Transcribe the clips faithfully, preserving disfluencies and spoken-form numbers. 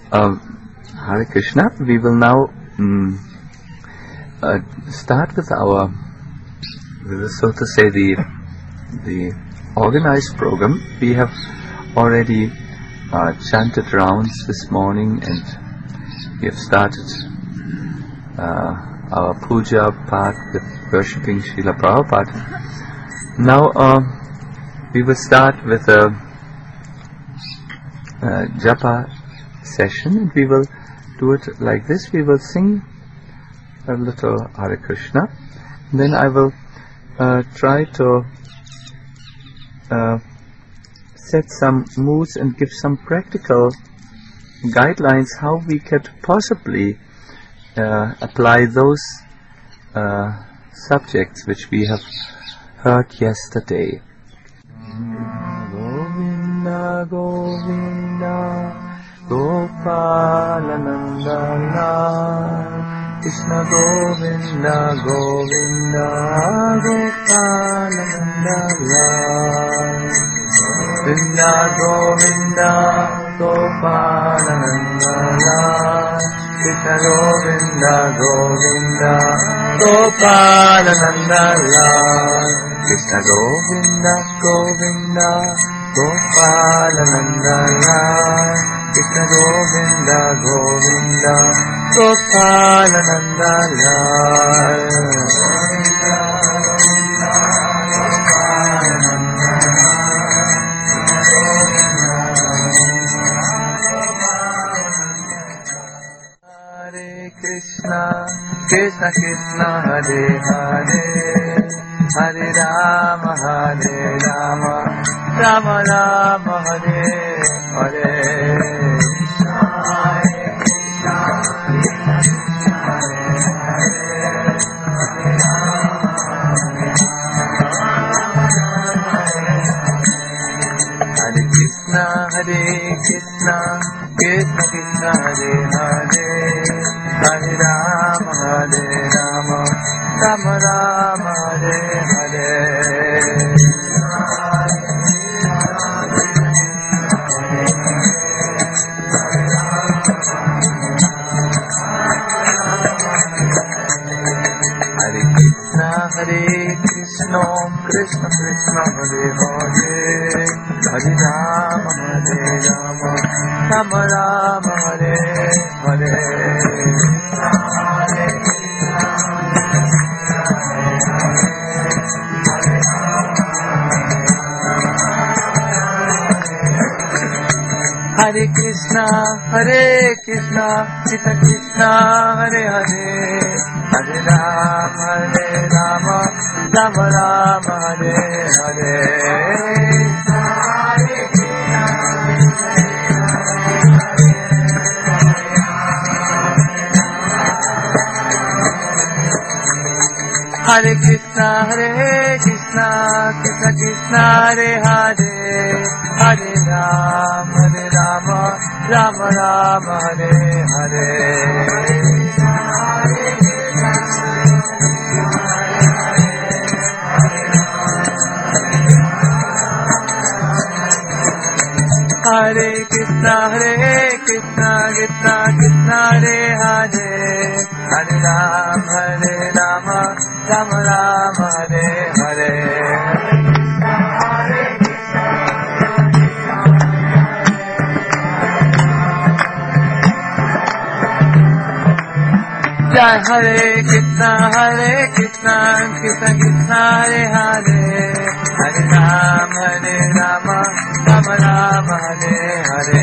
Um, Hare Krishna. We will now um, uh, start with our, so to say, the the organized program. We have already uh, chanted rounds this morning, and we have started uh, our puja part with worshipping Srila Prabhupada. Now uh, we will start with a, a japa session, and we will do it like this. We will sing a little Hare Krishna, and then I will uh, try to uh, set some moods and give some practical guidelines how we could possibly uh, apply those uh, subjects which we have heard yesterday. Govinda, Govinda, Gopalanandana, Krishna Govinda, Govinda, Gopalanandana, Govinda, Govinda, Gopalanandana, Krishna Govinda, Govinda, Gopalanandana, Krishna Govinda, Govinda, Gopalanandana, Krishna Govinda, Govinda, Gopalanandana. Hare Krishna, Krishna Krishna, Hare Hare, Hare Rama, Hare Rama, Rama Rama, Hare Hare. Hare Krishna, Hare Krishna, Krishna Krishna, Hare Hare, Hare Rama, Hare Rama, Rama Rama, Hare Hare. Hare Krishna, Hare Krishna, Krishna Krishna, Hare Hare, Hare Rama, Hare Rama, Rama Rama, Hare Hare. Hare Krishna, Hare Krishna, Krishna Krishna, Hare Hare, Hare Rama, Hare Rama, Rama Rama, Hare Hare. Hare Krishna, Hare Krishna, Krishna Krishna, Hare Hare, Hare Rama, Hare Rama, Rama Rama, Hare Hare. Hare Krishna, Hare Krishna, Krishna Krishna, Hare Hare, Hare Rama, Hare Rama, Rama Rama, Hare Hare. Jai Hare Krishna, Hare Krishna, Krishna Krishna, Hare Hare, Hare Rama, Hare Rama, Rama Rama, Hare Hare.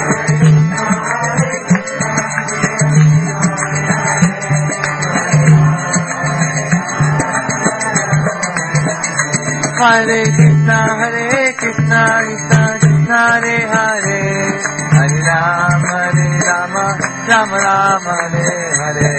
Hare Krishna, Hare Krishna, Krishna Krishna, Hare Hare, Hare Rama, Hare Rama, Rama Rama, Hare Hare.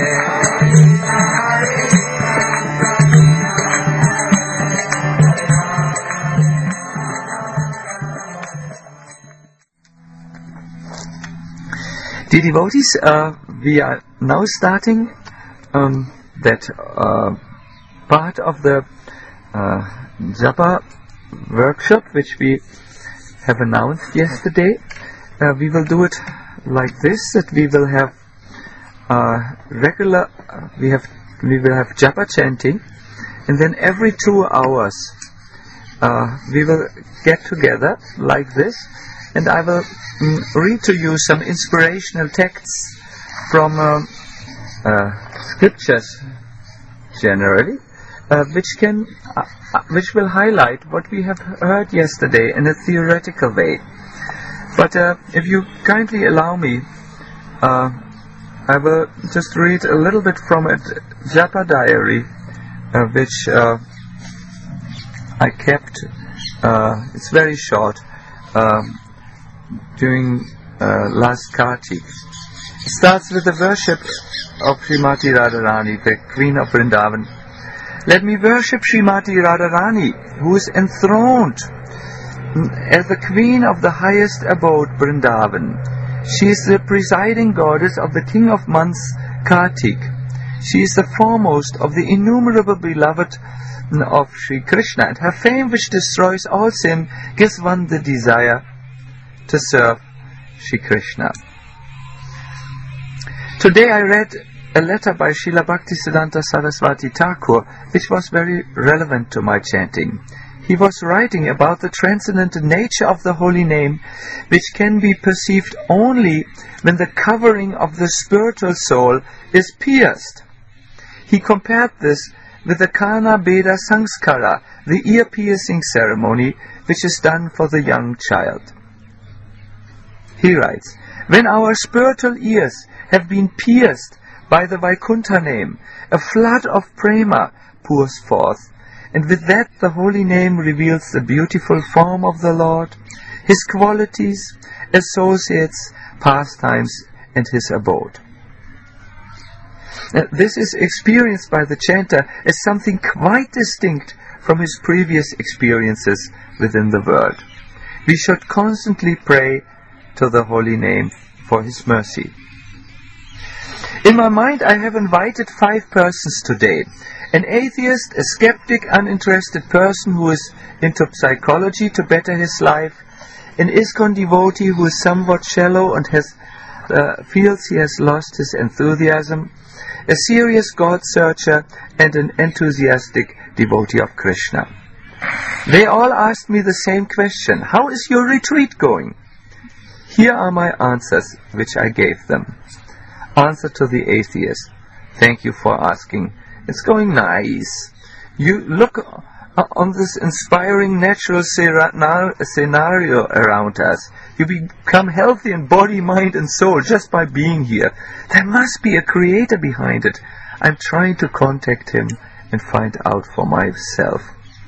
Dear devotees, uh, we are now starting um, that uh, part of the uh, Japa workshop which we have announced yesterday. Uh, we will do it like this, that we will have uh, regular, uh, we have, we will have japa chanting, and then every two hours uh, we will get together like this, and I will mm, read to you some inspirational texts from uh, uh, scriptures generally, uh, which can, uh, uh, which will highlight what we have heard yesterday in a theoretical way. But uh, if you kindly allow me, uh, I will just read a little bit from a japa diary, uh, which uh, I kept. Uh, it's very short. Um, during uh, last Kartik. It starts with the worship of Srimati Radharani, the Queen of Vrindavan. Let me worship Srimati Radharani, who is enthroned as the Queen of the highest abode, Vrindavan. She is the presiding goddess of the King of Months, Kartik. She is the foremost of the innumerable beloved of Sri Krishna, and her fame, which destroys all sin, gives one the desire to serve Sri Krishna. Today I read a letter by Srila Bhaktisiddhanta Saraswati Thakur, which was very relevant to my chanting. He was writing about the transcendental nature of the holy name, which can be perceived only when the covering of the spiritual soul is pierced. He compared this with the Kana Beda Sanskara, the ear-piercing ceremony which is done for the young child. He writes, when our spiritual ears have been pierced by the Vaikuntha name, a flood of prema pours forth, and with that the holy name reveals the beautiful form of the Lord, His qualities, associates, pastimes, and His abode. Now, this is experienced by the chanter as something quite distinct from his previous experiences within the world. We should constantly pray to the holy name for His mercy. In my mind I have invited five persons today. An atheist, a skeptic, uninterested person who is into psychology to better his life, an ISKCON devotee who is somewhat shallow and has uh, feels he has lost his enthusiasm, a serious God searcher, and an enthusiastic devotee of Krishna. They all asked me the same question: how is your retreat going? Here are my answers which I gave them. Answer to the atheist: thank you for asking. It's going nice. You look on this inspiring natural scenario around us. You become healthy in body, mind and soul just by being here. There must be a creator behind it. I'm trying to contact him and find out for myself.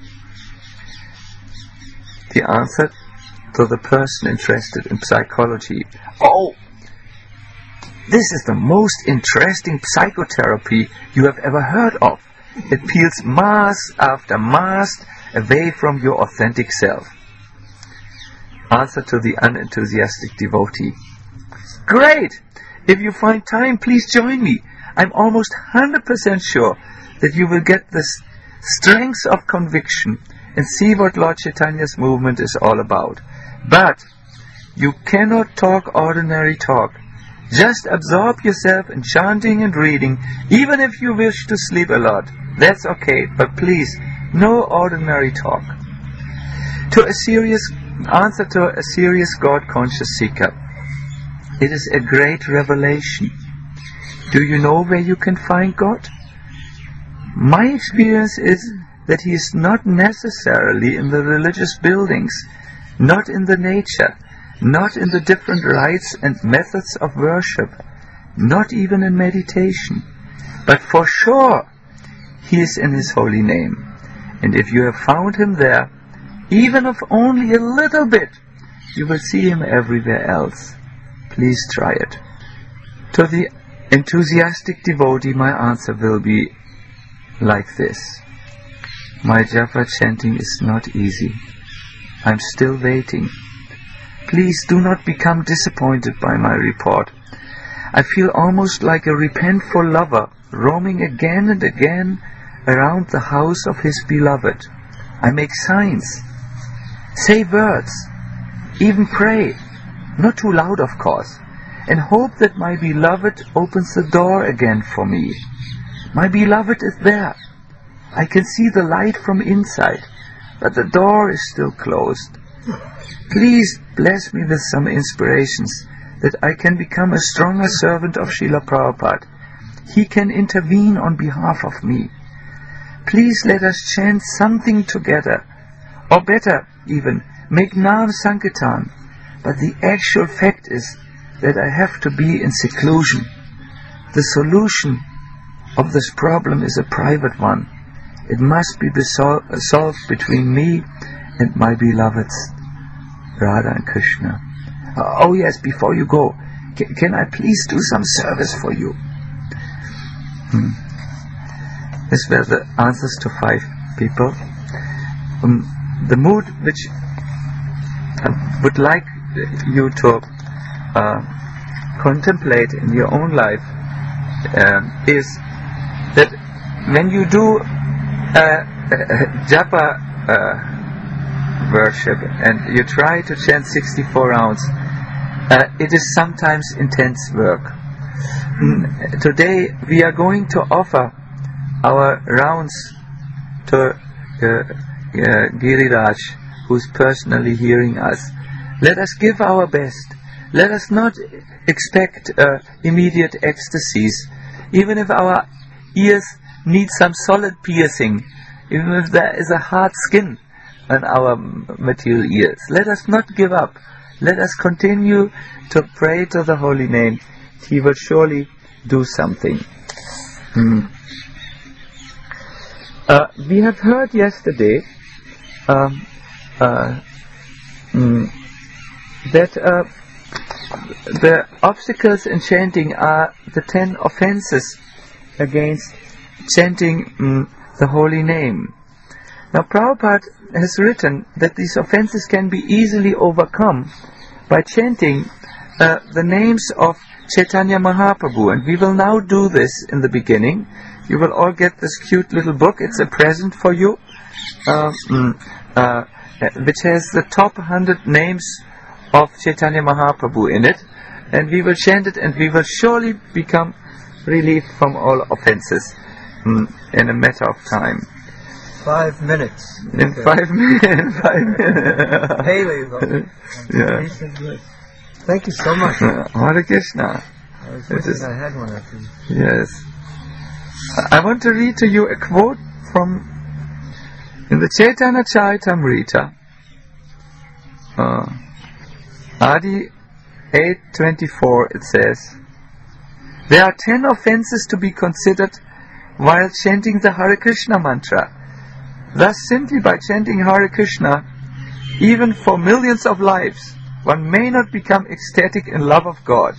The answer to the person interested in psychology: oh, this is the most interesting psychotherapy you have ever heard of. It peels mask after mask away from your authentic self. Answer to the unenthusiastic devotee: great! If you find time, please join me. I'm almost one hundred percent sure that you will get the strength of conviction and see what Lord Chaitanya's movement is all about. But you cannot talk ordinary talk. Just absorb yourself in chanting and reading, even if you wish to sleep a lot. That's okay, but please, no ordinary talk. To a serious answer to a serious God-conscious seeker: it is a great revelation. Do you know where you can find God? My experience is that He is not necessarily in the religious buildings, not in the nature, not in the different rites and methods of worship, not even in meditation, but for sure He is in His holy name. And if you have found Him there, even if only a little bit, you will see Him everywhere else. Please try it. To the enthusiastic devotee, my answer will be like this: my japa chanting is not easy. I'm still waiting. Please do not become disappointed by my report. I feel almost like a repentful lover roaming again and again around the house of his beloved. I make signs, say words, even pray, not too loud of course, and hope that my beloved opens the door again for me. My beloved is there. I can see the light from inside, but the door is still closed. Please bless me with some inspirations that I can become a stronger servant of Srila Prabhupada. He can intervene on behalf of me. Please let us chant something together, or better even, make Nam Sankirtan. But the actual fact is that I have to be in seclusion. The solution of this problem is a private one. It must be besol- solved between me and my beloveds, Radha and Krishna. Uh, oh yes, before you go, c- can I please do some service for you? Hmm. These were the answers to five people. Um, the mood which I would like you to uh, contemplate in your own life uh, is that when you do uh, uh, japa uh, worship and you try to chant sixty-four rounds, uh, it is sometimes intense work. Mm, today we are going to offer our rounds to uh, uh, Giriraj, who is personally hearing us. Let us give our best. Let us not expect uh, immediate ecstasies. Even if our ears need some solid piercing, even if there is a hard skin on our material ears, let us not give up. Let us continue to pray to the holy name. He will surely do something. Mm. Uh, we have heard yesterday um, uh, mm, that uh, the obstacles in chanting are the ten offenses against chanting mm, the holy name. Now Prabhupada has written that these offenses can be easily overcome by chanting uh, the names of Chaitanya Mahaprabhu, and we will now do this in the beginning. You will all get this cute little book. It's a present for you, uh, mm, uh, which has the top one hundred names of Chaitanya Mahaprabhu in it, and we will chant it, and we will surely become relieved from all offenses mm, in a matter of time. Five minutes. In okay. five minutes. Five minutes. Haley, though. Yeah. Thank you so much. Hare Krishna. I was wishing I had one of these. Yes. I want to read to you a quote from in the Chaitanya Charitamrita, uh, Adi eight twenty-four. It says, there are ten offenses to be considered while chanting the Hare Krishna mantra. Thus, simply by chanting Hare Krishna, even for millions of lives, one may not become ecstatic in love of God.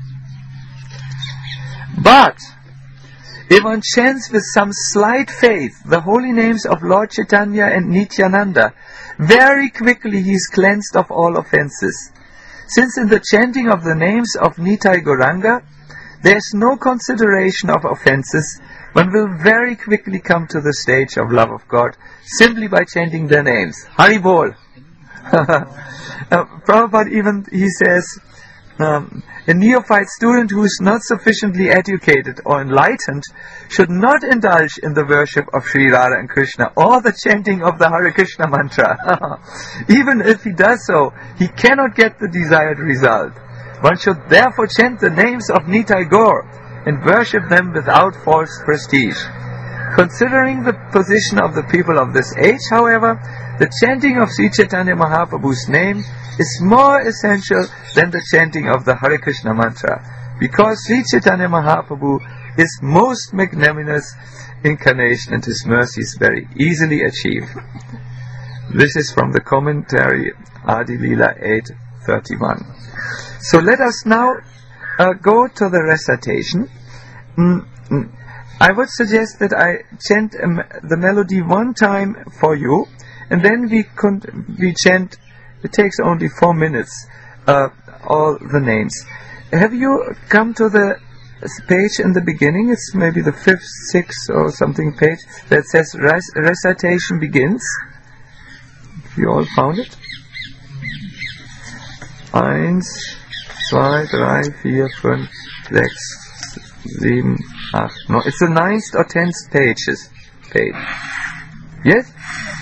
But if one chants with some slight faith the holy names of Lord Chaitanya and Nityananda, very quickly he is cleansed of all offenses. Since in the chanting of the names of Nitai Gauranga, there is no consideration of offenses, one will very quickly come to the stage of love of God, simply by chanting their names. Hari Bol! uh, Prabhupada even, he says, um, a neophyte student who is not sufficiently educated or enlightened should not indulge in the worship of Sri Radha and Krishna or the chanting of the Hare Krishna mantra. Even if he does so, he cannot get the desired result. One should therefore chant the names of Nitai Gaur and worship them without false prestige. Considering the position of the people of this age, however, the chanting of Sri Chaitanya Mahaprabhu's name is more essential than the chanting of the Hare Krishna mantra, because Sri Chaitanya Mahaprabhu is most magnanimous incarnation and his mercy is very easily achieved. This is from the commentary Adi Lila eight thirty-one. So let us now uh, go to the recitation. Mm, mm. I would suggest that I chant um, the melody one time for you, and then we con- we chant. It takes only four minutes. Uh, all the names. Have you come to the page in the beginning? It's maybe the fifth, sixth, or something page that says rec- recitation begins. You all found it? Eins, zwei, drei, vier, fünf, sechs, sieben, acht, no. It's the ninth or tenth pages. Page. Yes?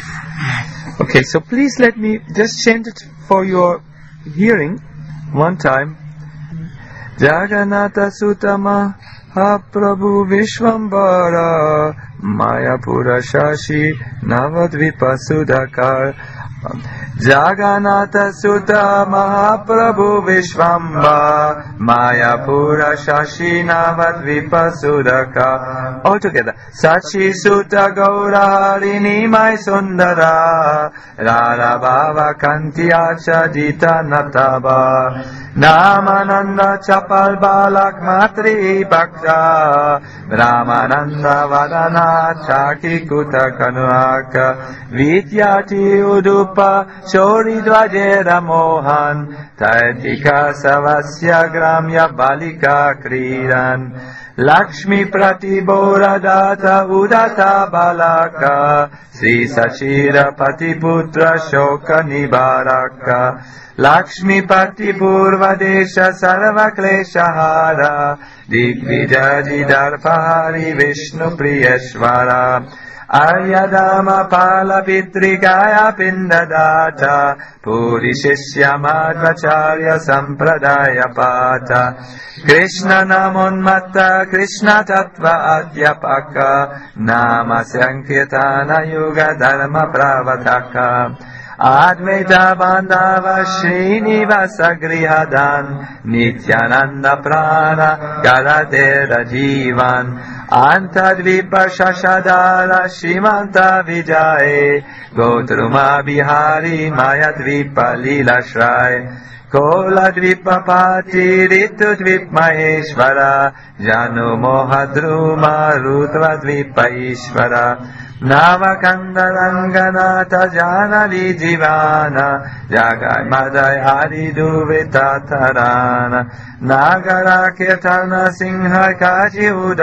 Okay, so please let me just chant it for your hearing one time. Jagannatha Sutama Mahaprabhu Vishwambara Mayapura Shashi Navadvipa Sudhakar. Jagannatha Sutta Mahaprabhu Vishwamba Mayapura Shashi Navadvipa Sudhaka. All together. Sachi Sutta Gaura Harini Mai Sundara Rara Bhava Kantiacha Dita Nataba Namananda Chapal Balak Matri Bhakta Ramananda Vadana Chaki Kuta Kanuaka Vidyati Udupa Chori Dvajera Mohan Taitika Savasya Gramya Balika Kriran Lakshmi Pratibora Data Udata Balaka Sri Sachira Patiputra Shoka Nibaraka Lakshmi Pati Purva Desha Sarva Kleshahara Digvijaji Darpahari Vishnu Priyeshvara Aryadama Pala Pitrikaya Pindadata Puri Shishya Madhvacharya Sampradaya Pata Krishna Namonmatta Krishna Tattva Adhyapaka Nama Sankirtana Yuga Dharma Pravataka Advaita Bandhava Srinivasa Grihadan Nityananda Prana Galadera Jivan Antadvipa Shashadara Shimanta Vijaye Gotruma Bihari Mayadvipa Lila Shrai Kola Dvipa Pati Ritu Dvip Maheshvara Janu Mohadruma Rutva Dvipa Ishvara Navakanda Ranganata Janavi Jivana Jagai Madai Hari Duvita Tarana Nagara Kirtana Singha Kaji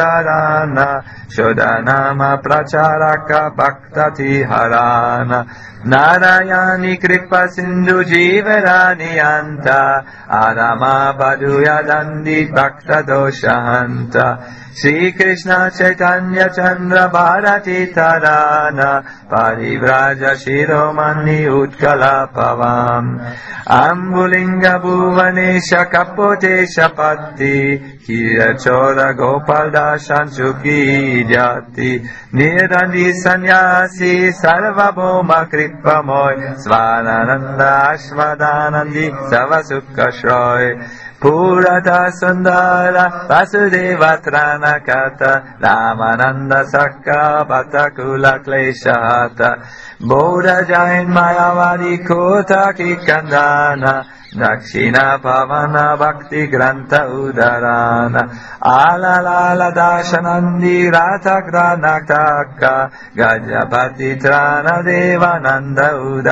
Udarana Shodanama Pracharaka Bhaktati Harana Narayani Kripa Sindhu Jivarani Anta Adama Baduya Dandi Bhakta Doshahanta Shri Krishna Chaitanya Chandra Bharati Tarana Parivraja Shiromani Utkala Pavam Ambulinga Bhuvanesha Kapotesha Patti Kirachora Gopal Dashan Chuki Jati Nirandi Sanyasi Sarvabhoma Kripamoy Svanananda Ashvadanandi Savasukha Shroy Purata Sundara Vasudeva Tranakata Ramananda Sakka Bhatakula Kleshata Bodha Jain Mayavadi Kota Kikandana Dakshina Pavana Bhakti Granta Udarana Alalala Dashanandi Ratagranataka Gajapati Trana Devananda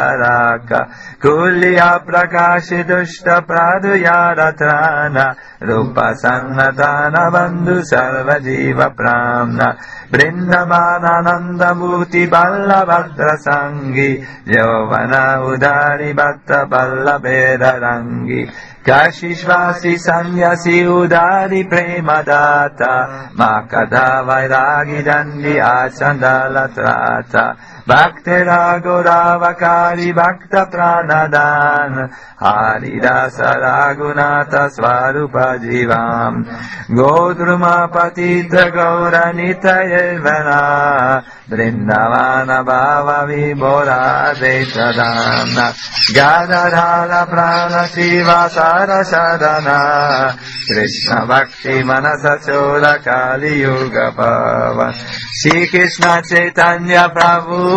Udaraka Kulya Prakashi Dushta Praduyara Trana Rupa Sannatana Bandhu Sarva Jiva Pramna Vrindavanananda Bhuti Ballabhadra Sangi Yovana Udari Bhatta Ballabheda Rangi Kashishvasi Sanyasi Udari Premadata Makada Vairagi Dandi Achandala Trata Bhaktera Goravakari Bhakta Pranadan Haridasa Raghunata Swarupa Jivam Godruma Patita Gauranita Yelvana Vrindavana Bhava Vibhora Detadana Gadadhala Prana Shiva Sara Sadhana Krishna Bhakti Manasa Chola Kali Yuga Pavan Shri Krishna Chaitanya Prabhu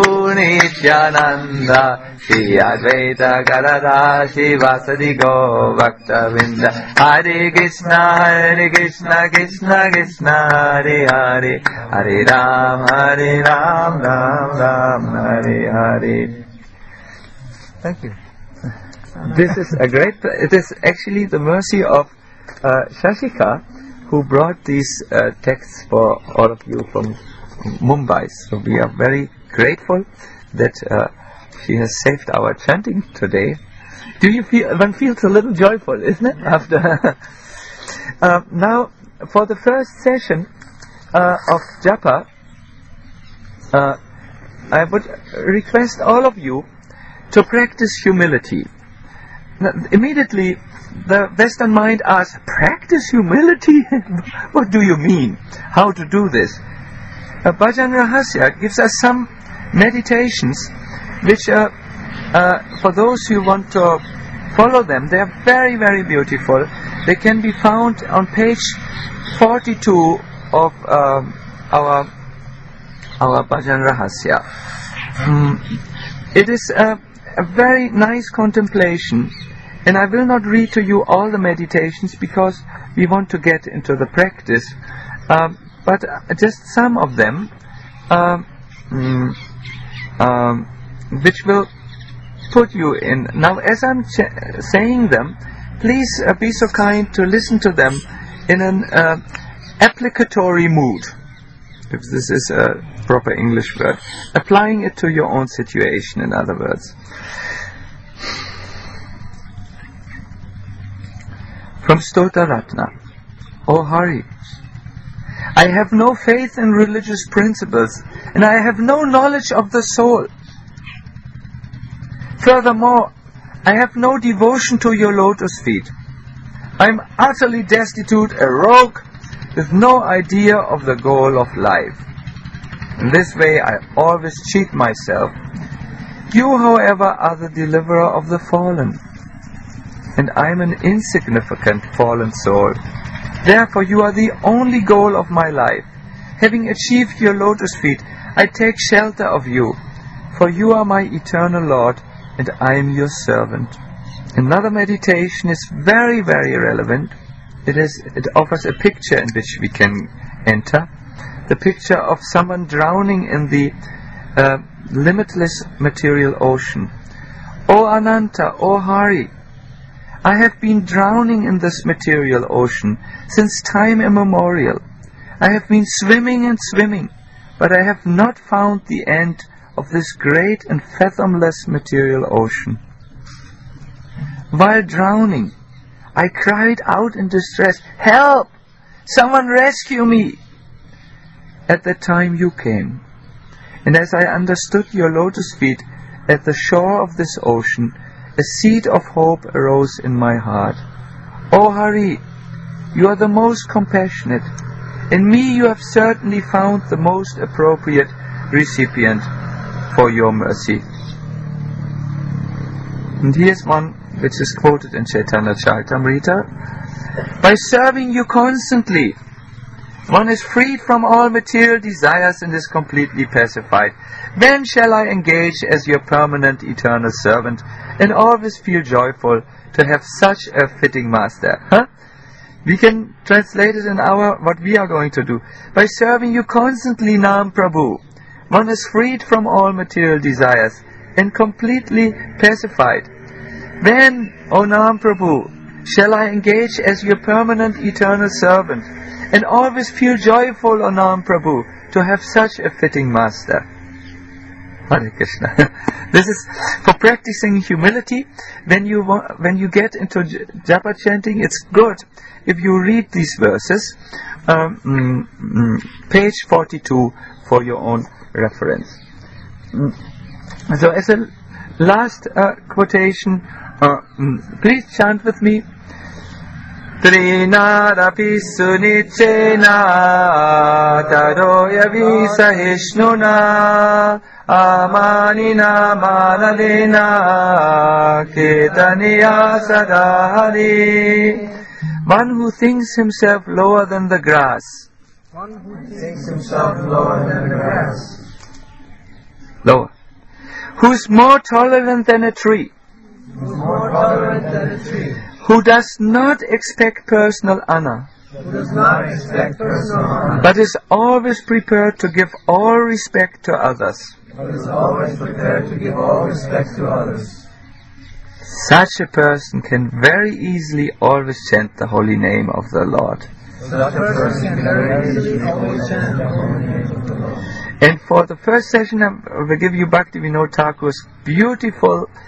Nityananda Shri Advaita Gadadhar Shivasadi Go Bhakta Vinda Hare Krishna Hare Krishna Krishna Krishna Hare Hare Hare Ram Hare Ram Ram Ram Hare Hare. Thank you. This is a great, it is actually the mercy of uh, Shashika who brought these uh, texts for all of you from Mumbai. So we are very grateful that uh, she has saved our chanting today. Do you feel, one feels a little joyful, isn't it? After uh, now, for the first session uh, of Japa, uh, I would request all of you to practice humility. Now, immediately, the Western mind asks, practice humility? What do you mean? How to do this? Uh, Bhajan Rahasya gives us some meditations which, uh, uh, for those who want to follow them, they are very, very beautiful. They can be found on page forty-two of um, our our Bhajan Rahasya. Mm, it is a, a very nice contemplation, and I will not read to you all the meditations because we want to get into the practice, um, but uh, just some of them um, mm, um, which will put you in. Now, as I'm ch- saying them, please uh, be so kind to listen to them in an uh, applicatory mood, if this is a proper English word, applying it to your own situation, in other words. From Stota Ratna. O Hari, I have no faith in religious principles, and I have no knowledge of the soul. Furthermore, I have no devotion to your lotus feet. I am utterly destitute, a rogue, with no idea of the goal of life. In this way I always cheat myself. You, however, are the deliverer of the fallen, and I am an insignificant fallen soul. Therefore you are the only goal of my life. Having achieved your lotus feet, I take shelter of you, for you are my eternal Lord, and I am your servant. Another meditation is very, very relevant. It is. It offers a picture in which we can enter. The picture of someone drowning in the uh, limitless material ocean. O Ananta, O Hari, I have been drowning in this material ocean since time immemorial. I have been swimming and swimming, but I have not found the end of this great and fathomless material ocean. While drowning, I cried out in distress, "Help! Someone rescue me!" At that time you came, and as I understood your lotus feet at the shore of this ocean, a seed of hope arose in my heart. O Hari, you are the most compassionate. In me you have certainly found the most appropriate recipient for your mercy. And here's one which is quoted in Chaitanya Charitamrita. By serving you constantly, one is freed from all material desires and is completely pacified. When shall I engage as your permanent eternal servant and always feel joyful to have such a fitting master? Huh? We can translate it in our, what we are going to do. By serving you constantly, Nam Prabhu, one is freed from all material desires and completely pacified. When, O Nam Prabhu, shall I engage as your permanent eternal servant and always feel joyful, O Nam Prabhu, to have such a fitting master? Hare Krishna. This is for practicing humility. When you wa- when you get into j- japa chanting, it's good if you read these verses, um, mm, mm, page forty-two, for your own reference. Mm. So, as a last uh, quotation, uh, mm, please chant with me. Trinarapi sunichena taroya visahishnuna amanina manalena ketaniya sadahari. One who thinks himself lower than the grass. One who thinks himself lower than the grass. Lower. Who is more tolerant than a tree. Who is more tolerant than a tree. Who does not expect personal honor, Who does not expect personal honor, but is always prepared to give all respect to others. but is always prepared to give all respect to others. Such a person can very easily always chant the holy name of the Lord. Such a person can very easily always chant the holy name of the Lord. And for the first session, I will give you Bhaktivinoda Thakur's beautiful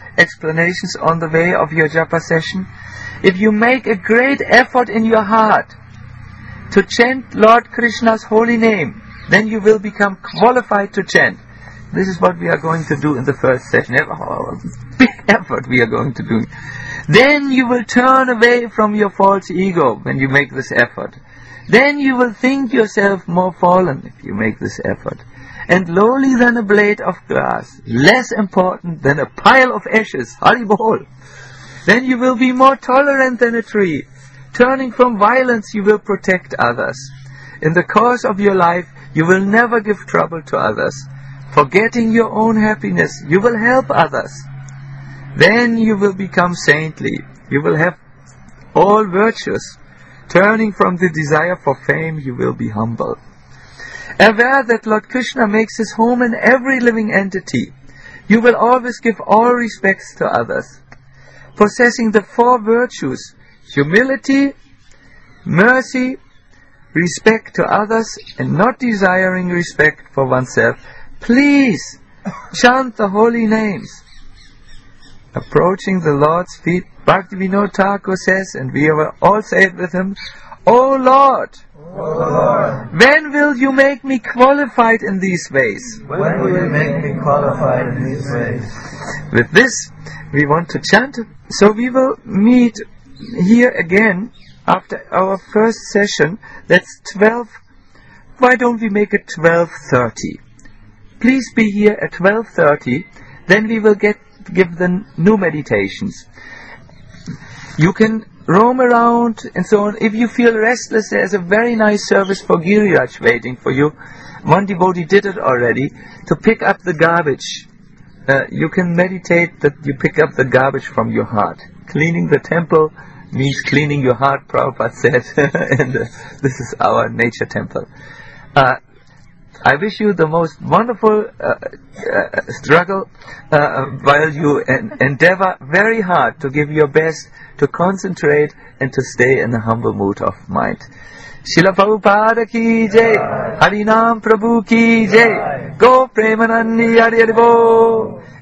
explanations on the way of your japa session. If you make a great effort in your heart to chant Lord Krishna's holy name, then you will become qualified to chant. This is what we are going to do in the first session. Oh, big effort we are going to do. Then you will turn away from your false ego when you make this effort. Then you will think yourself more fallen if you make this effort, and lowly than a blade of grass, less important than a pile of ashes. Hari Bol. Then you will be more tolerant than a tree. Turning from violence, you will protect others. In the course of your life, you will never give trouble to others. Forgetting your own happiness, you will help others. Then you will become saintly. You will have all virtues. Turning from the desire for fame, you will be humble. Aware that Lord Krishna makes his home in every living entity, you will always give all respects to others. Possessing the four virtues, humility, mercy, respect to others, and not desiring respect for oneself, please chant the holy names. Approaching the Lord's feet, Bhaktivinoda Thakur says, and we will all say it with him, O Lord, O Lord, when will you make me qualified in these ways? when will you make me qualified in these ways? With this, we want to chant. So we will meet here again after our first session. That's twelve. Why don't we make it twelve thirty? Please be here at twelve thirty. Then we will get give the new meditations. You can roam around and so on. If you feel restless, there's a very nice service for Giriraj waiting for you. One devotee did it already, to pick up the garbage. Uh, you can meditate that you pick up the garbage from your heart. Cleaning the temple means cleaning your heart, Prabhupada said, and uh, this is our nature temple. Uh, I wish you the most wonderful uh, uh, struggle uh, while you en- endeavor very hard to give your best, to concentrate and to stay in a humble mood of mind. Srila Prabhupada ki jai, Harinam Prabhu ki jai, Go Premanandi Hari Hari Bo.